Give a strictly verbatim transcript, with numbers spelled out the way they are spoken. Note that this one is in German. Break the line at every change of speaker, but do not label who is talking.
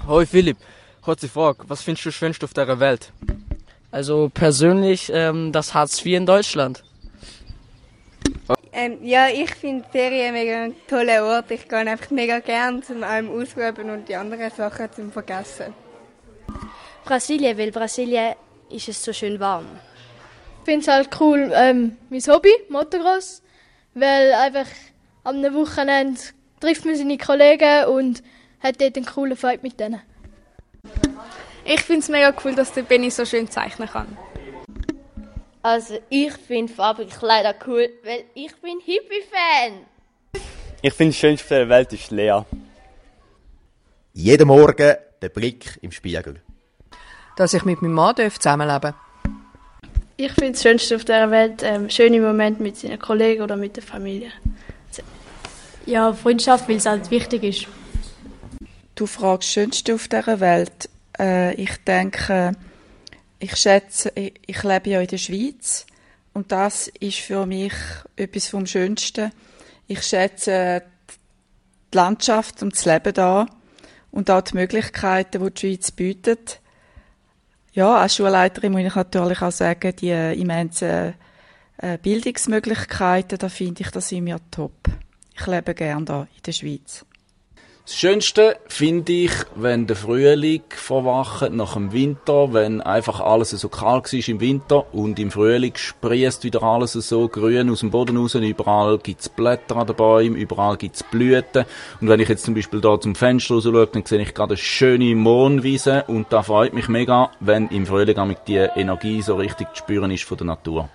Hoi Philipp, kurze Frage, was findest du schönst auf dieser Welt?
Also persönlich ähm, das Hartz vier in Deutschland.
Ähm, ja, ich finde Ferien mega ein toller Ort. Ich gehe einfach mega gern zum einem ausruhen und die anderen Sachen zum Vergessen.
Brasilien, weil Brasilien ist es so schön warm.
Ich finde es halt cool, ähm, mein Hobby, Motocross, weil einfach am Wochenende trifft man seine Kollegen und hat dort einen coolen Fight mit denen.
Ich finde es mega cool, dass der Benni so schön zeichnen kann.
Also ich finde Fabrikkleider cool, weil ich bin Hippie-Fan.
Ich finde das Schönste der Welt ist Lea.
Jeden Morgen der Blick im Spiegel.
Dass ich mit meinem Mann zusammenleben darf.
Ich finde das Schönste auf dieser Welt ähm, schöne Momente mit seinen Kollegen oder mit der Familie.
Ja, Freundschaft, weil es halt wichtig ist.
Du fragst das Schönste auf dieser Welt. Äh, ich denke, ich schätze, ich, ich lebe ja in der Schweiz und das ist für mich etwas vom Schönsten. Ich schätze die Landschaft und das Leben da und auch die Möglichkeiten, die die Schweiz bietet. Ja, als Schulleiterin muss ich natürlich auch sagen, die immensen äh, Bildungsmöglichkeiten, da finde ich, das sind wir top. Ich lebe gerne da in der Schweiz.
Das Schönste finde ich, wenn der Frühling verwacht nach dem Winter, wenn einfach alles so kalt war im Winter und im Frühling sprießt wieder alles so grün aus dem Boden raus, überall gibt's Blätter an den Bäumen, überall gibt's Blüten. Und wenn ich jetzt zum Beispiel da zum Fenster raus schaue, dann sehe ich gerade eine schöne Mohnwiese und da freut mich mega, wenn im Frühling die Energie so richtig zu spüren ist von der Natur.